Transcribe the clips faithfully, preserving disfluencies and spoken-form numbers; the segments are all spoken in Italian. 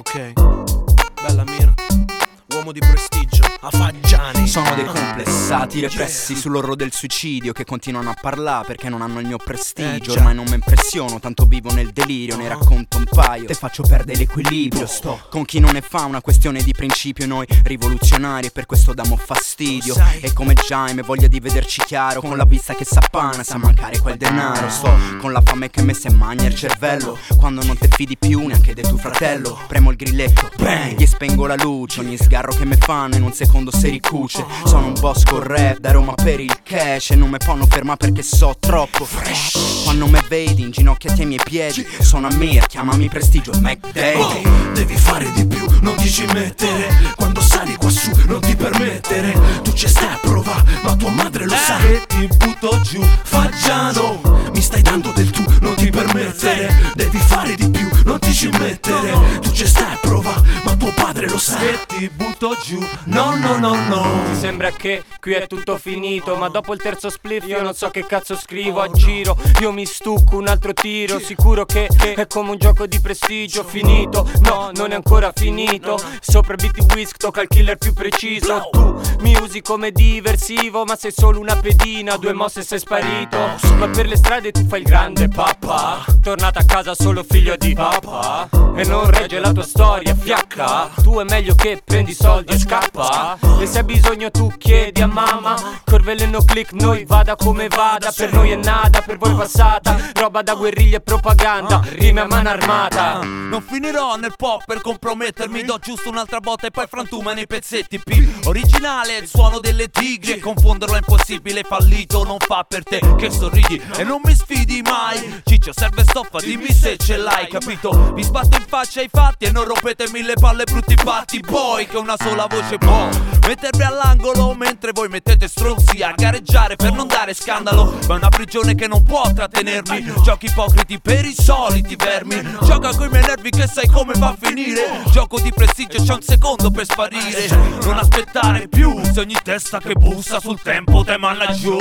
Ok, bella Mir, uomo di prestigio, Afaggiani. Sono dei complessati repressi sull'orlo del suicidio che continuano a parlare perché non hanno il mio prestigio. Ormai non mi impressiono, tanto vivo nel delirio, ne racconto un paio, te faccio perdere l'equilibrio. Sto con chi non ne fa una questione di principio, noi rivoluzionari e per questo damo fastidio. E come Jaime voglia di vederci chiaro, con la vista che s'appana sa mancare quel denaro. Sto con la fame che me se magna il cervello, quando non te fidi più neanche del tuo fratello. Premo il grilletto, bang, gli spengo la luce, ogni sgarro che me fanno in un secondo si ricuce. Sono un boss con rap da Roma per il cash e non me ponno ferma perché so troppo fresh. Quando me vedi inginocchiati ai miei piedi, sono a Mir, chiamami prestigio e McDay. Oh, devi fare di più, non ti ci mettere. Quando sali qua su non ti permettere. Tu ci stai a provare, ma tua madre lo sa che ti butto giù. Faggiano, mi stai dando del tu, non ti permettere. Devi fare di più, non ti ci mettere. Tu ci stai a provare, ma tuo padre lo sa che ti butto giù. No, no, no, no. Ti sembra che qui è tutto finito, ma dopo il terzo spliff io non so che cazzo scrivo a giro. Io mi stucco un altro tiro, sicuro che, che è come un gioco di prestigio. Finito, no, non è ancora finito. Sopra il beat di Whisk tocca il killer più preciso. Tu mi usi come diversivo, ma sei solo una pedina, due mosse sei sparito. Ma per le strade tu fai il grande papà, tornata a casa solo figlio di papà. E non regge la tua storia, fiacca. Tu è meglio che prendi soldi e scappa. E se hai bisogno tu chiedi a mamma. Corveleno click, noi vada come vada. Per noi è nada, per voi passata. Roba da guerriglia e propaganda, rime a mano armata. Non finirò nel pop per compromettermi. Do giusto un'altra botta e poi frantuma nei pezzetti. P originale il suono delle tigri. Confonderlo è impossibile, fallito non fa per te che sorridi e non mi sfidi mai. Ciccio serve stoffa, dimmi se ce l'hai, capito? Vi sbatto in faccia i fatti e non rompetemi le palle brutti patti. Boy che una sola voce può mettervi all'angolo mentre voi mettete stronzi a gareggiare per non dare scandalo. Ma è una prigione che non può trattenermi. Giochi ipocriti per i soliti vermi. Gioca coi miei nervi che sai come va a finire. Gioco di prestigio, c'è un secondo per sparire. Non aspettare più, se ogni testa che bussa sul tempo te manna giù.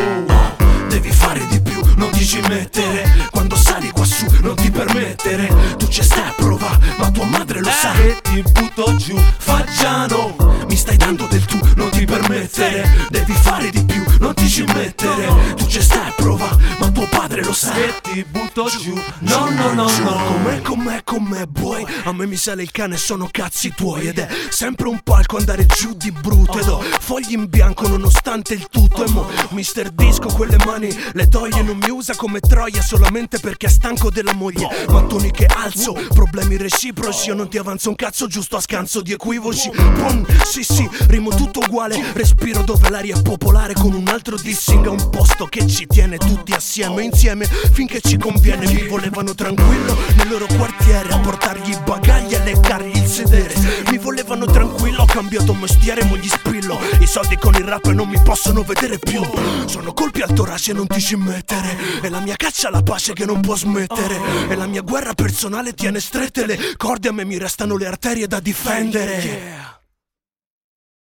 Devi fare di più, non ti ci mettere. Quando sali qua su non ti permettere. Tu ci stai a provare, ma tua madre lo sa che ti butto giù. Faggiano, mi stai dando del tu, non ti permettere. Devi fare di più, non ti ci mettere. Tu ci stai a provare, ma tuo padre lo sa che ti butto giù. No, no, no, no. Com'è, com'è, com'è, boy? A me mi sale il cane, sono cazzi tuoi. Ed è sempre un palco andare giù di brutto. Ed ho fogli in bianco nonostante il tutto. E mo mister Disco quelle mani le toglie, non mi usa come troia solamente perché è stanco della moglie. Mattoni che alzo, problemi reciproci. Io non ti avanzo un cazzo giusto a scanso di equivoci. Boom, sì sì, rimo tutto uguale. Respiro dove l'aria è popolare con un altro dissing a un posto che ci tiene tutti assieme. Insieme finché ci conviene. Mi volevano tranquillo nel loro quartiere a portargli i bagagli e leccargli il sedere. Mi volevano tranquillo, ho cambiato mestiere, mo gli spillo i soldi con il rap e non mi possono vedere più. Sono colpi al torace, non ti ci mettere. E la mia caccia alla pace che non può smettere. E la mia guerra personale tiene strette le corde. A me mi restano le arterie da difendere. Yeah.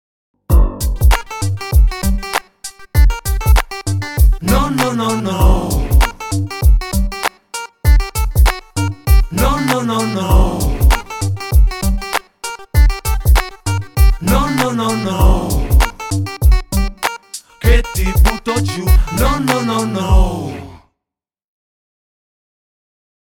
No, no, no, no.